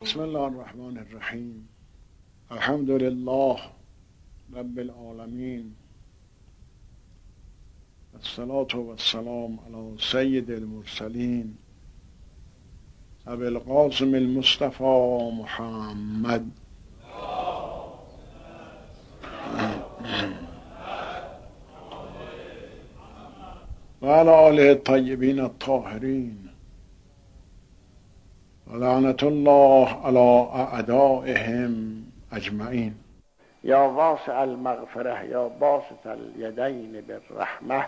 بسم الله الرحمن الرحیم. الحمد لله رب العالمین، الصلاة والسلام علی سید المرسلین ابی القاسم المصطفى محمد و علی آله الطیبین الطاهرین و لعنت الله علی اعدائهم اجمعین. یا واسع المغفره یا باسط الیدین بالرحمه،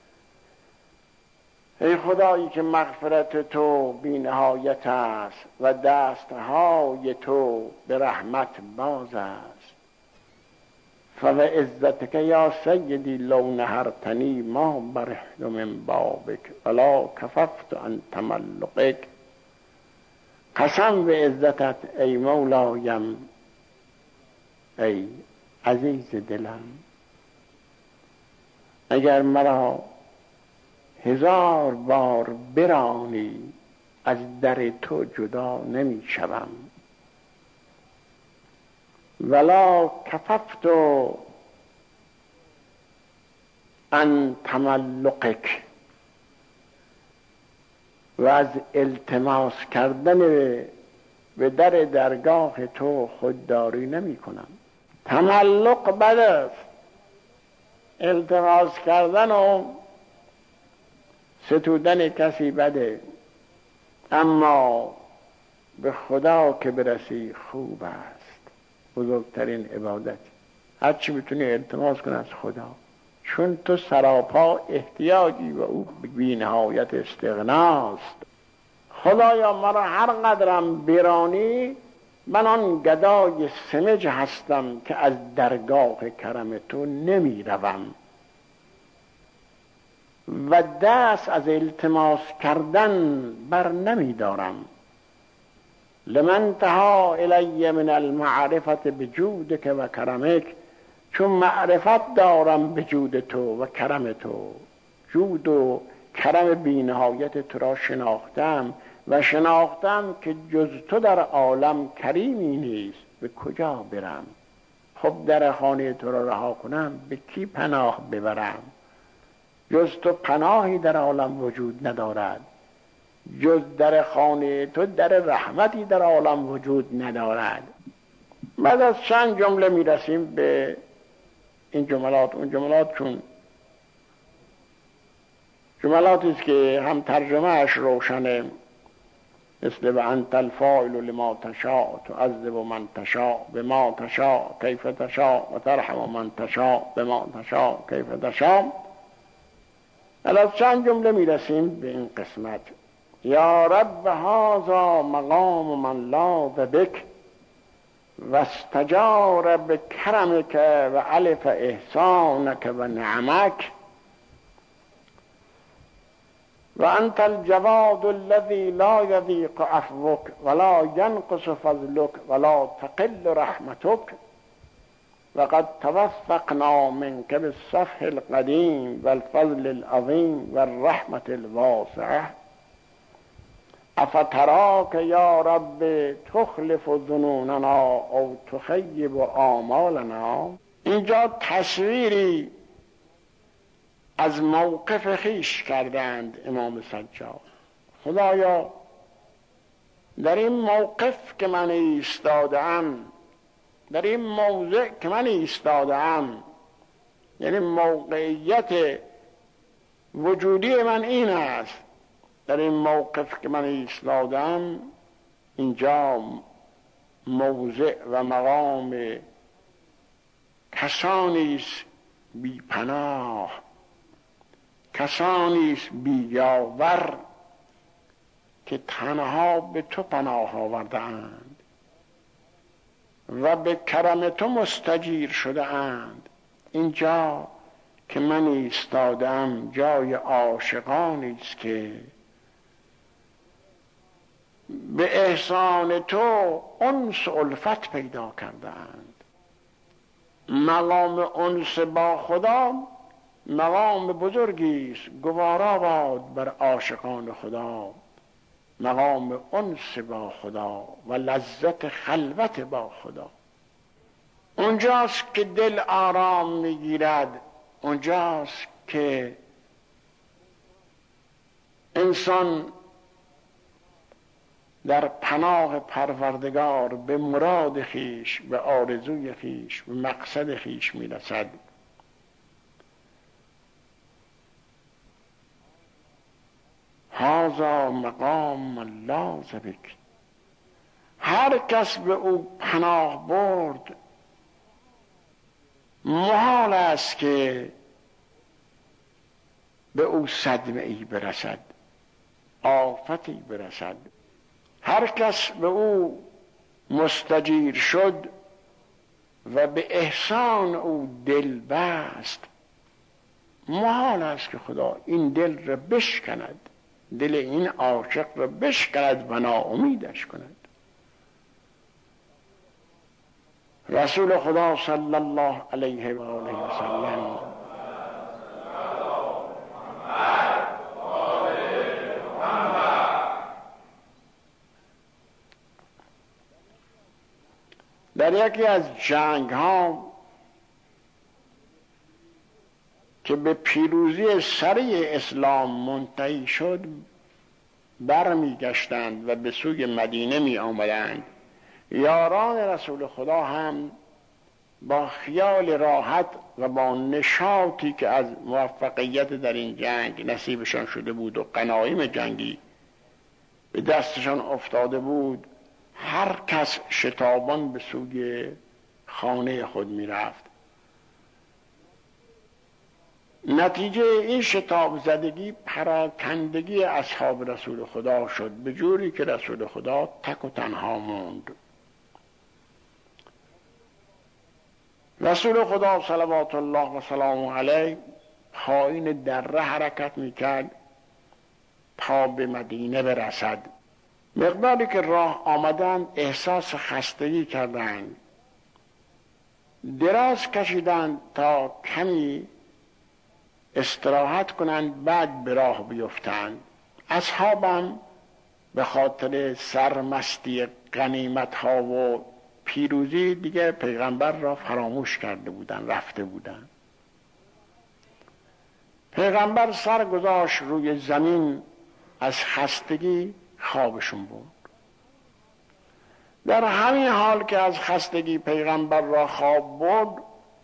ای خدایی که مغفرت تو بی نهایت است و دستهای تو به رحمت باز است. فبعزتک یا سیدی لو نهرتنی ما برحت من بابک ولا کففت عن تملقک. قسم به عزتت ای مولایم، ای عزیز دلم، اگر مرا 1000 بار برانی از در تو جدا نمی شوم. ولا کففت عن تملقک، و از التماس کردن به در درگاه تو خودداری نمی کنم. تملق بد است، التماس کردن و ستودن کسی بده، اما به خدا که برسی خوب است. بزرگترین عبادت هرچی میتونی التماس کن از خدا، چون تو سراپا احتیاجی و او بی نهایت استغناست. خدایا مرا هر قدرم برانی، من آن گدای سمج هستم که از درگاه کرم تو نمی روم و دست از التماس کردن بر نمی دارم. لمن تها الی من المعرفت بجودک و کرمک، چون معرفت دارم به جود تو و کرم تو. جود و کرم بی نهایت تو را شناختم و شناختم که جز تو در عالم کریمی نیست. به کجا برم؟ خب در خانه تو را رها کنم به کی پناه ببرم؟ جز تو پناهی در عالم وجود ندارد، جز در خانه تو در رحمتی در عالم وجود ندارد. بعد از چند جمله میرسیم به این جملات. اون جملات چون جملاتی است که هم ترجمه اش روشنه، مثل و انت الفاعل لما تشاء تعذب من تشاء بما تشاء کیف تشاء و ترحم من تشاء بما تشاء کیف تشاء. از چند جمله میرسیم به این قسمت. یا رب هذا مقام من لاذ بک و استجار بکرمک و علف احسانک و نعمک و انت الجواد الذي لا يضيق عفوك ولا ينقص فضلك ولا تقل رحمتك وقد توفقنا منك بالصفح القديم والفضل العظيم والرحمة الواسعة. افتراك یا رب تخلف ظنوننا او تخیب آمالنا. اینجا تصویری از موقف خیش کردند امام سجاد. خدایا در این موقف که من ایستادم، در این موضع که من ایستادم، یعنی موقعیت وجودی من این است، در این موقف که من ایستادم، اینجا موضع و مقام کسانی است بی پناه، کسانی است بی یاور که تنها به تو پناه آورده اند و به کرم تو مستجیر شده اند. اینجا که من ایستادم جای عاشقانی است که به احسان تو انس و الفت پیدا کرده اند. مقام انس با خدا مقام بزرگی است، گوارا باد بر عاشقان خدا. مقام انس با خدا و لذت خلوت با خدا. اونجاست که دل آرام میگیرد، اونجاست که انسان در پناه پروردگار به مراد خیش، به آرزوی خیش، به مقصد خیش میرسد. هذا مقام لاذ بک. هر کس به او پناه برد محال است که به او صدمه ای برسد، آفتی برسد. هر کس به او مستجیر شد و به احسان او دل بست، محال است که خدا این دل را بشکند، دل این عاشق را بشکند و ناامیدش کند. رسول خدا صلی الله علیه و آله و سلم در یکی از جنگ ها که به پیروزی سریع اسلام منتهی شد برمی گشتند و به سوی مدینه می آمدند. یاران رسول خدا هم با خیال راحت و با نشاطی که از موفقیت در این جنگ نصیبشان شده بود و غنایم جنگی به دستشان افتاده بود، هر کس شتابان به سوی خانه خود می رفت. نتیجه این شتاب زدگی پراکندگی اصحاب رسول خدا شد، به جوری که رسول خدا تک و تنها موند. رسول خدا صلوات الله و سلامه علیه پایین دره حرکت میکرد تا به مدینه برسد. مقداری که راه آمدند احساس خستگی کردند، دراز کشیدند تا کمی استراحت کنند، بعد به راه بیفتند. اصحابم به خاطر سرمستی غنیمت ها و پیروزی دیگه پیغمبر را فراموش کرده بودند، رفته بودند. پیغمبر سر گذاشت روی زمین، از خستگی خوابشون برد. در همین حال که از خستگی پیغمبر را خواب برد،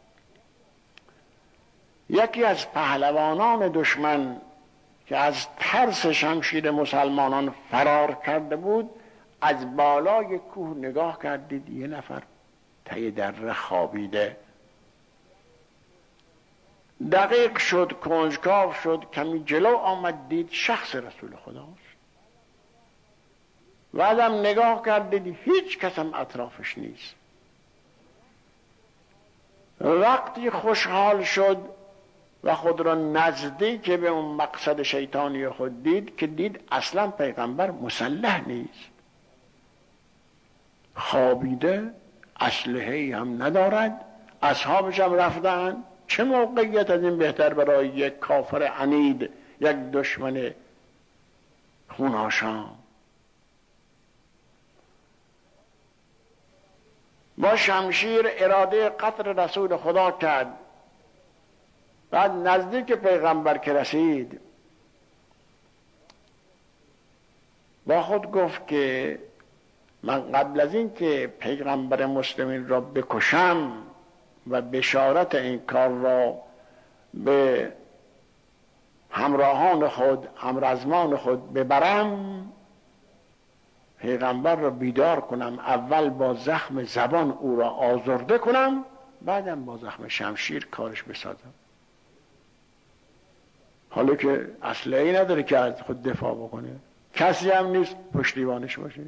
یکی از پهلوانان دشمن که از ترس شمشیر مسلمانان فرار کرده بود از بالای کوه نگاه کردید، یه نفر ته دره خوابیده. دقیق شد، کنجکاو شد، کمی جلو آمد، دید شخص رسول خداست. بعدم نگاه کردید هیچ کس هم اطرافش نیست. وقتی خوشحال شد و خود را نزدیک به اون مقصد شیطانی خود دید که دید اصلا پیغمبر مسلح نیست، خوابیده، اسلحه‌ای هم ندارد، اصحابش هم رفتن. چه موقعیت از این بهتر برای یک کافر عنید، یک دشمن خون‌آشام؟ با شمشیر اراده قتل رسول خدا کرد. بعد نزدیک پیغمبر که رسید با خود گفت که من قبل از این که پیغمبر مسلمین را بکشم و بشارت این کار را به همراهان خود، همرزمان خود ببرم، پیغمبر را بیدار کنم، اول با زخم زبان او را آزرده کنم، بعدم با زخم شمشیر کارش بسازم. حالا که اسلحه‌ای نداره که از خود دفاع بکنه، کسی هم نیست پشتیبانش باشه.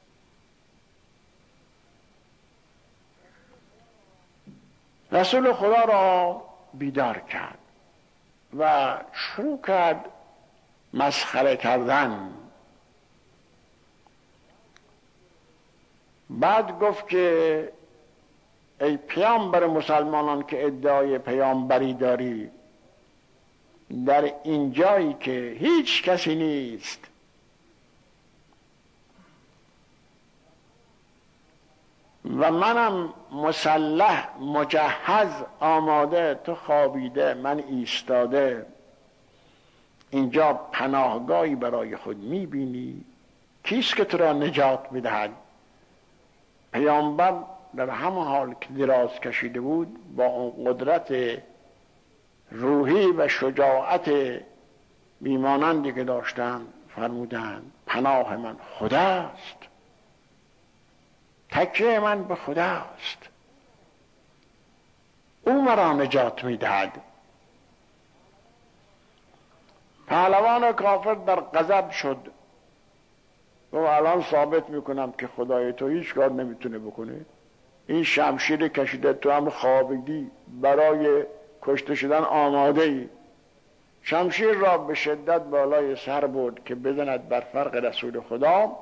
رسول خدا را بیدار کرد و شروع کرد مسخره کردن. بعد گفت که ای پیامبر مسلمانان که ادعای پیامبری داری، در این جایی که هیچ کسی نیست و منم مسلح مجهز آماده، تو خوابیده من ایستاده، اینجا پناهگاهی برای خود میبینی؟ کیست که تو را نجات میدهد؟ پیامبر در همون حال که دراز کشیده بود با اون قدرت روحی و شجاعت بیمانندی که داشتن فرمودند پناه من خداست، تکیه من به خداست، او مرا نجات میدهد. پهلوان کافر در غضب شد و الان ثابت میکنم که خدای تو هیچ کار نمیتونه بکنه، این شمشیر کشیده، تو هم خوابیدی برای کشته شدن آماده ای. شمشیر را به شدت بالای سر برد که بزند بر فرق رسول خدا.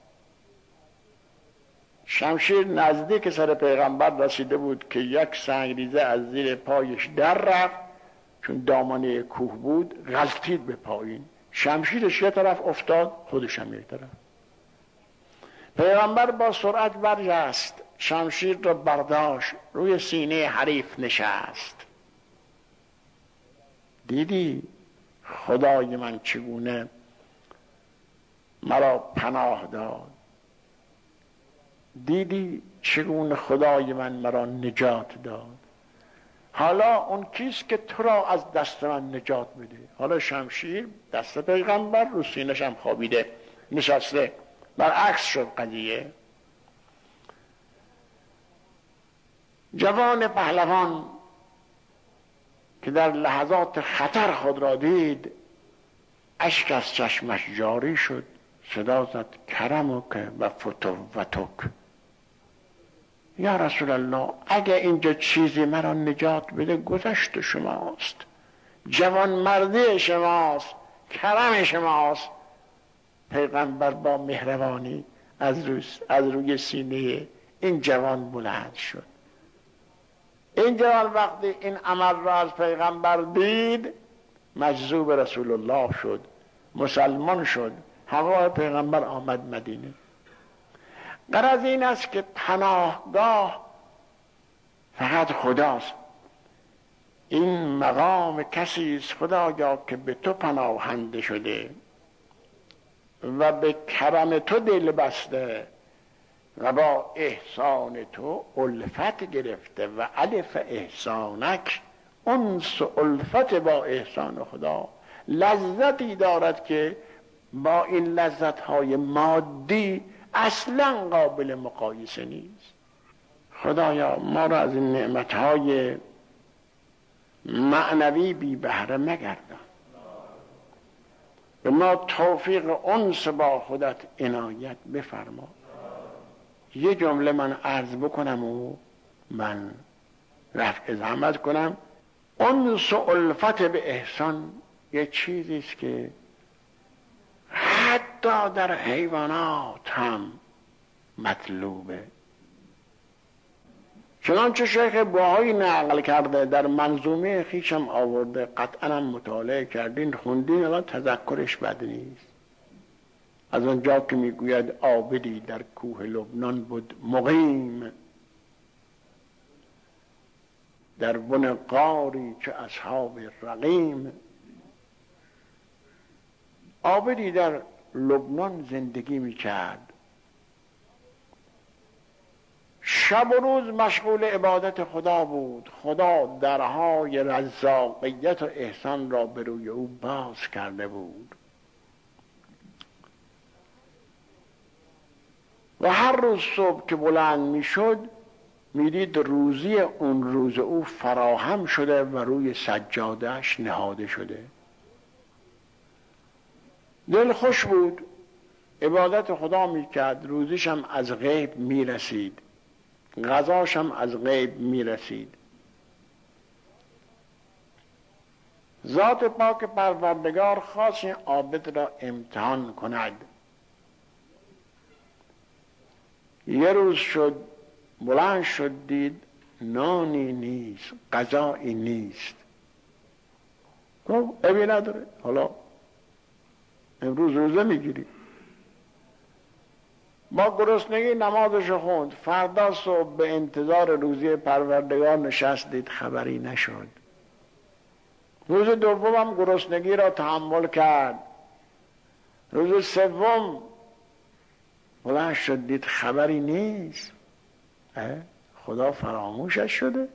شمشیر نزدیک سر پیغمبر رسیده بود که یک سنگریزه از زیر پایش در رفت، چون دامنه کوه بود غلتید به پایین، شمشیرش یه طرف افتاد، خودش هم یک طرف. پیغمبر با سرعت برجست، شمشیر را برداشت، روی سینه حریف نشست. دیدی خدای من چگونه مرا پناه داد؟ دیدی چگونه خدای من مرا نجات داد؟ حالا اون کیست که تو را از دست من نجات بده؟ حالا شمشیر دست پیغمبر، رو سینه‌ش هم خوابیده نشسته، برعکس شد قضیه. جوان پهلوان که در لحظات خطر خود را دید، اشک از چشمش جاری شد، صدا زد کرمک و فتوتک، یا رسول الله اگه اینجا چیزی مرا نجات بده گذشت شماست، جوان مردی شماست، کرم شماست. پیغمبر با مهربانی از روی سینه این جوان بلند شد. این جوان وقتی این عمل را از پیغمبر دید مجذوب رسول الله شد، مسلمان شد، همراه پیغمبر آمد مدینه. غرض این است که پناهگاه فقط خداست. این مقام کسی است خدایا که به تو پناهنده شده و به کرم تو دل بسته و با احسان تو الفت گرفته و الف احسانک، انس الفت با احسان خدا. لذتی دارد که با این لذت‌های مادی اصلا قابل مقایسه نیست. خدایا ما را از این نعمت‌های معنوی بی بهره مگردان، به ما توفیق انس با خودت عنایت بفرما. یه جمله من عرض بکنم و من رفع زحمت کنم. انس و الفت به احسان یه چیزی است که حتی در حیوانات هم مطلوبه. چنانچه شیخ بهایی نقل کرده، در منظومه خویشم آورده، قطعا هم مطالعه کردین خوندین، الان تذکرش بد نیست. از اونجا که میگوید عابدی در کوه لبنان بود مقیم، در بن غاری که اصحاب رقیم. عابدی در لبنان زندگی میکرد، شب و روز مشغول عبادت خدا بود. خدا درهای رزاقیت و احسان را به روی او باز کرده بود و هر روز صبح که بلند میشد میدید روزی اون روز او فراهم شده و روی سجادهش نهاده شده. دل خوش بود، عبادت خدا میکرد، روزیش هم از غیب میرسید، غذاش هم از غیب میرسید. ذات پاک پروردگار خواست این عابد را امتحان کند. یه روز شد بلند شد دید نانی نیست، غذایی نیست. گفت ابی نداره، حالا امروز روزه میگیری. با گرسنگی نمازش خوند. فردا صبح به انتظار روزی پروردگار نشست، دید خبری نشد. روز دوم هم گرسنگی را تحمل کرد. روز سوم بلند شد، دید خبری نیست. خدا فراموشش شده؟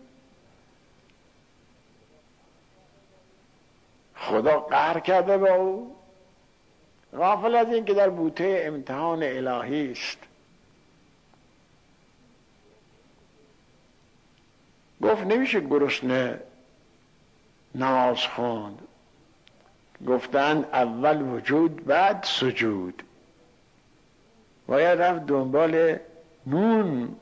خدا قهر کرده با او؟ غافل از این که در بوته امتحان الهی است. گفت نمیشه گرسنه نماز خوند. گفتند اول وجود بعد سجود. باید رفت دنبال نون.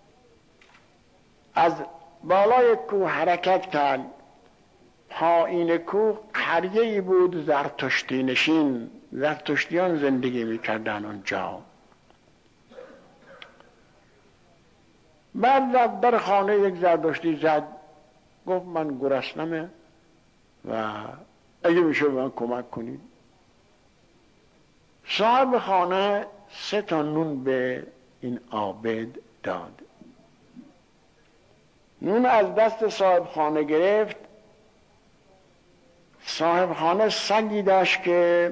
از بالای کوه حرکت کرد. پایین کوه قریه‌ای بود زرتشتی نشین. زرتشتیان زندگی میکردن اونجا. بعد رفت در خانه یک زرتشتی زد. گفت من گرسنمه و اگه میشه به من کمک کنید. صاحب خانه 3 تا نون به این عابد داد. نون از دست صاحب خانه گرفت. صاحب خانه سگی داشت که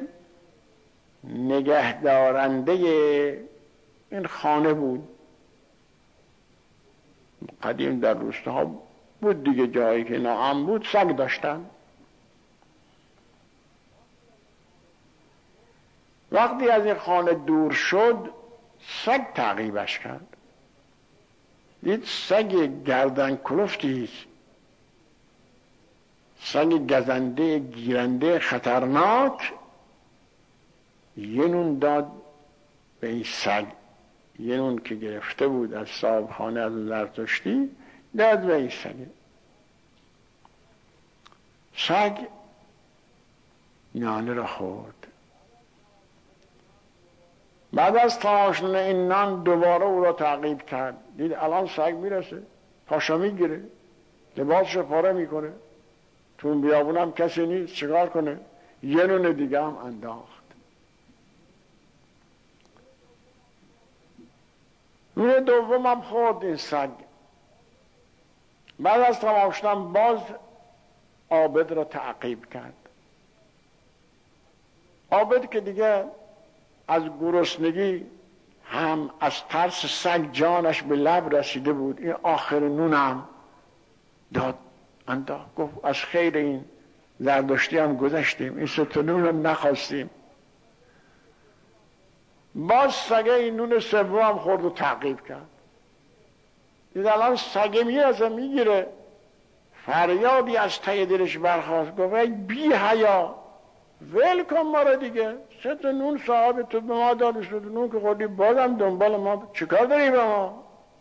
نگهدارنده این خانه بود. قدیم در روستاها بود دیگه، جایی که ناامن بود سگ داشتن. وقتی از این خانه دور شد سگ تعقیبش کرد. دید سگ گردن کلفتی، سگ گزنده گیرنده خطرناک. یه نون داد به این سگ، یه نون که گرفته بود از صاحب خانه از زرتشتی داد به این سگ نانه را خورد. بعد از تماشن این نان دوباره او را تعقیب کرد. دید الان سگ میرسه، پاشا میگیره، لباسش پاره میکنه، تو بیابونم کسی نیست، چیکار کنه؟ یه نون دیگه هم انداخت. نون دوم هم خورد این سگ. بعد از تماشن باز عابد را تعقیب کرد. عابد که دیگه از گرسنگی هم از ترس سگ جانش به لب رسیده بود، این آخر نونم داد انداخت. گفت از خیر این زردشتی هم گذشتیم، این 3 تا نون هم نخواستیم. باز سگه این نون سوم هم خورد و تعقیب کرد. دید الان سگه میرسه میگیره. فریادی از ته دلش برخاست. گفت ای بی حیا، ول کن ما را دیگه. 3 تا نون صاحب تو به ما داد، 3 تا نون که خوردی بازم دنبال ما چیکار داری به ما؟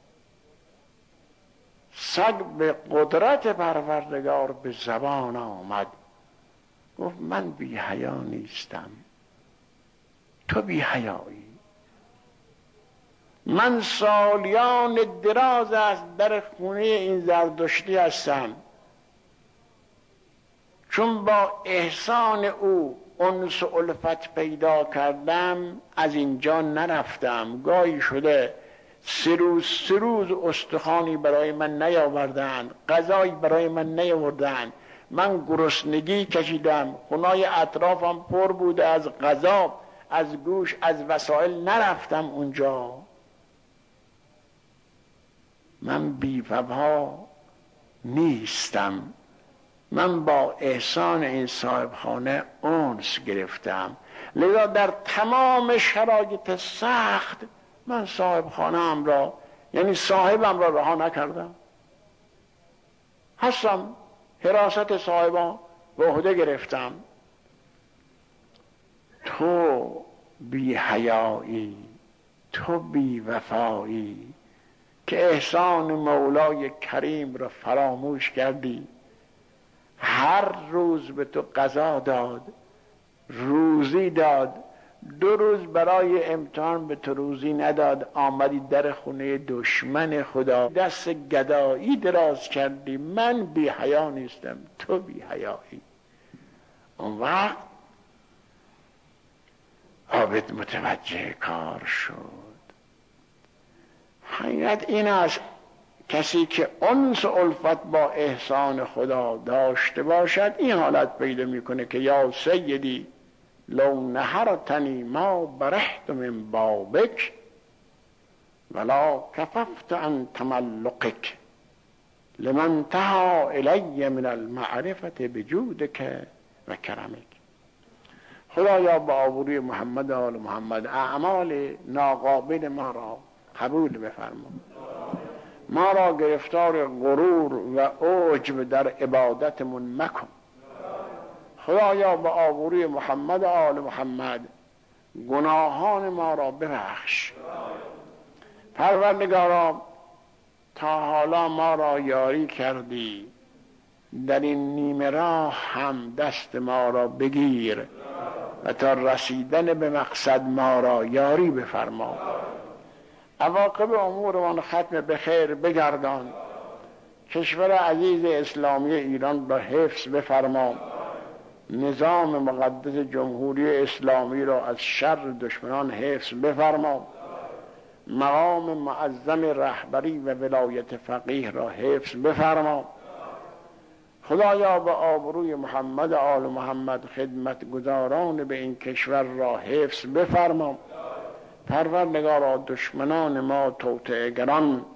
سگ به قدرت پروردگار به زبان آمد. گفت من بی حیا نیستم، تو بی حیایی. من سالیان دراز است در خونه این زردشتی هستم. چون با احسان او انس و الفت پیدا کردم از اینجا نرفتم. گاهی شده 3 روز استخوانی برای من نیاوردن، غذایی برای من نیاوردن. من گرسنگی کشیدم، خونای اطرافم پر بوده از غذا، از گوش، از وسایل، نرفتم اونجا. من بی‌وفا نیستم. من با احسان این صاحبخانه انس گرفتم، لذا در تمام شرایط سخت من صاحبخانه‌ام را، یعنی صاحبم را رها نکردم. هستم، حراست صاحبان به عهده گرفتم. تو بی حیایی، تو بی وفایی که احسان مولای کریم را فراموش کردی. هر روز به تو غذا داد، روزی داد. 2 روز برای امتحان به تو روزی نداد، آمدی در خونه دشمن خدا دست گدایی دراز کردی. من بی حیا نیستم، تو بی حیایی. اون وقت عابد متوجه کار شد. حقیقت این است کسی که انس و الفت با احسان خدا داشته باشد این حالت پیدا میکنه که یا سیدی لو نهرتنی ما برحت من بابک ولا کففت عن تملقک لمن انتهى الی من المعرفت بجودک و کرمک. خدایا با آبروی محمد و آل محمد اعمال ناقابل ما را قبول بفرما، ما را گرفتار غرور و عجب در عبادتمون مکن. خدایا با آبروی محمد و آل محمد گناهان ما را ببخش. پروردگارا تا حالا ما را یاری کردی، در این نیمه راه هم دست ما را بگیر و تا رسیدن به مقصد ما را یاری بفرما. عواقب امورمان ختم به خیر بگردان. کشور عزیز اسلامی ایران را حفظ بفرما. نظام مقدس جمهوری اسلامی را از شر دشمنان حفظ بفرما. مقام معظم رهبری و ولایت فقیه را حفظ بفرما. خدایا به آبروی محمد و آل محمد خدمتگزاران به این کشور را حفظ بفرما. پروردگارا دشمنان ما توطئه‌گران،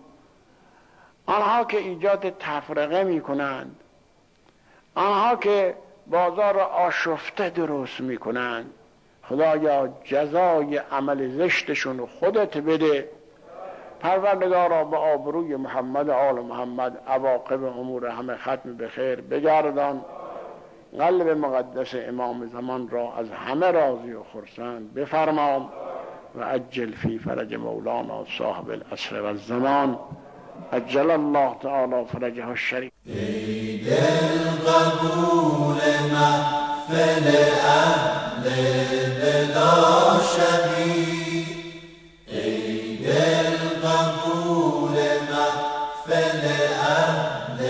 آنها که ایجاد تفرقه می کنند، آنها که بازار را آشفته درست می کنند، خدایا جزای عمل زشتشون خودت بده. پروردگارا به آبروی محمد و آل محمد عواقب امور همه ختم به خیر بگردان. قلب مقدس امام زمان را از همه راضی و خرسند بفرما و عجل فی فرج مولانا صاحب العصر و الزمان عجل الله تعالی فرجه الشریف. ای دل قبول محفل اهل بلا شبی، ای دل قبول محفل اهل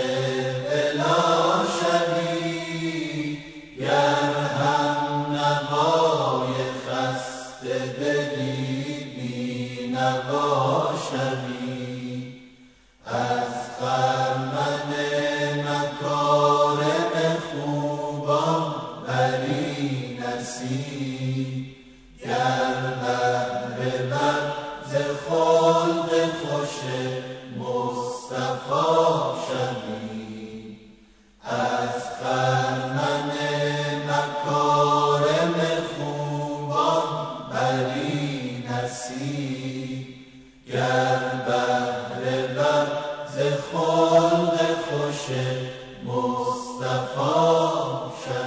بلا شبی، گر هم نوای خسته دلی بی نوا شبی، از خرمن مکارم خوبان بری نصیب، گر بهره بر ز خلق خوش مصطفی شوی، از خرمن مکارم خوبان بری نصیب، گر بهره بر ز خلق خوش مصطفی شوی.